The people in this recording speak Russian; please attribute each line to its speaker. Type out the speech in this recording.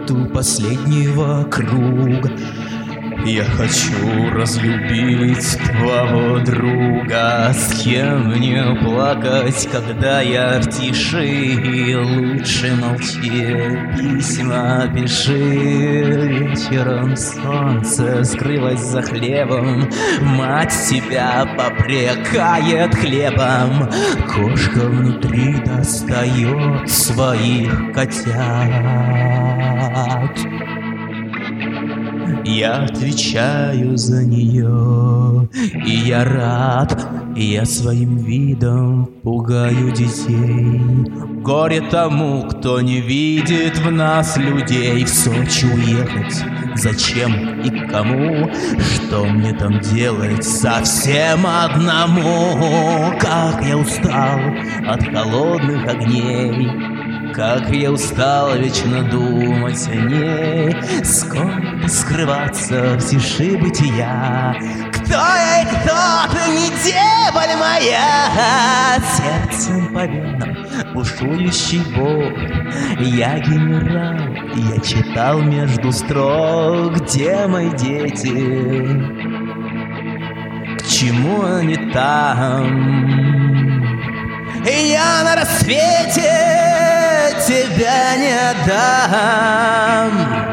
Speaker 1: минуту последнего круга. Я хочу разлюбить твоего друга, с кем мне плакать, когда я в тиши. Лучше молчи, письма пиши. Вечером солнце скрылось за хлебом, мать тебя попрекает хлебом, кошка внутри достает своих котят. Я отвечаю за нее, и я рад, я своим видом пугаю детей. Горе тому, кто не видит в нас людей. В Сочи уехать? Зачем и кому? Что мне там делать совсем одному? Как я устал от холодных огней, как я устал вечно думать о ней, сколько скрываться в тиши бытия. Кто я и кто ты, не деволь моя? Сердцем по венам бушующий бог. Я генерал, я читал между строк. Где мои дети? К чему они там? Я на рассвете тебя не отдам.